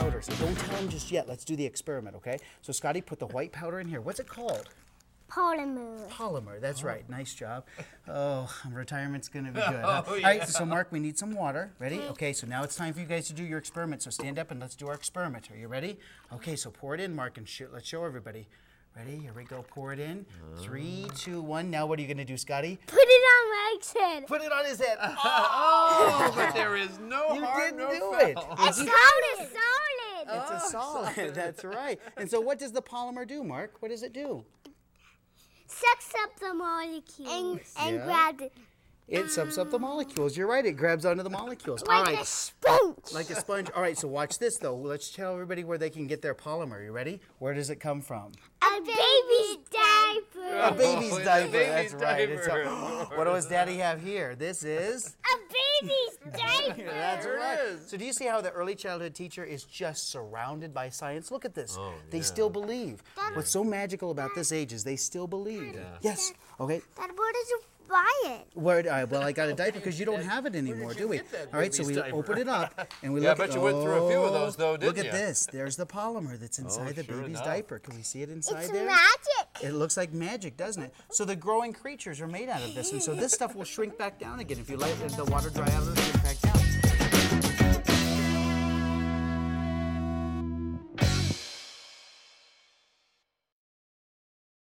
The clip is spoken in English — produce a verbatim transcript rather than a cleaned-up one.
powder. So don't tell him just yet. Let's do the experiment, okay? So Scotty, put the white powder in here. What's it called? Polymer. Polymer, that's right. Nice job. Oh, retirement's going to be good. Oh, huh? All yeah. right, so Mark, we need some water. Ready? Okay, so now it's time for you guys to do your experiment. So stand up and let's do our experiment. Are you ready? Okay, so pour it in, Mark, and sh let's show everybody. Ready? Here we go. Pour it in. Three, two, one. Now what are you going to do, Scotty? Put it on Mike's head. Put it on his head. Oh, but there is no You harm, didn't no do foul. it. It's solid. Solid. It's a solid. That's right. And so what does the polymer do, Mark? What does it do? Sucks up the molecules. And, and Yeah. grabs it. It sucks up the molecules. You're right. It grabs onto the molecules. All Like right. a sponge. Like a sponge. All right, so watch this, though. Let's tell everybody where they can get their polymer. You ready? Where does it come from? A baby's diaper. A baby's Oh, it's a diaper. baby's That's right. It's diaper. a- what does Daddy have here? This is... A baby's diaper. That's There it right. is. So do you see how the early childhood teacher is just surrounded by science? Look at this. Oh, they yeah. still believe. What's so magical about this age is they still believe. Yeah. Yes. Okay. Dad, where did you buy it? Where, uh, well, I got a diaper because you don't have it anymore, did do you we? get that All right, so baby's we diaper? open it up and we Yeah, I look bet at. you went through a few of those, though, Look didn't at you? this. There's the polymer that's inside the sure baby's enough. diaper. Can we see it inside It's there? magic. It looks like magic, doesn't it? So the growing creatures are made out of this, and so this stuff will shrink back down again. If you let the water dry out, it'll shrink back down.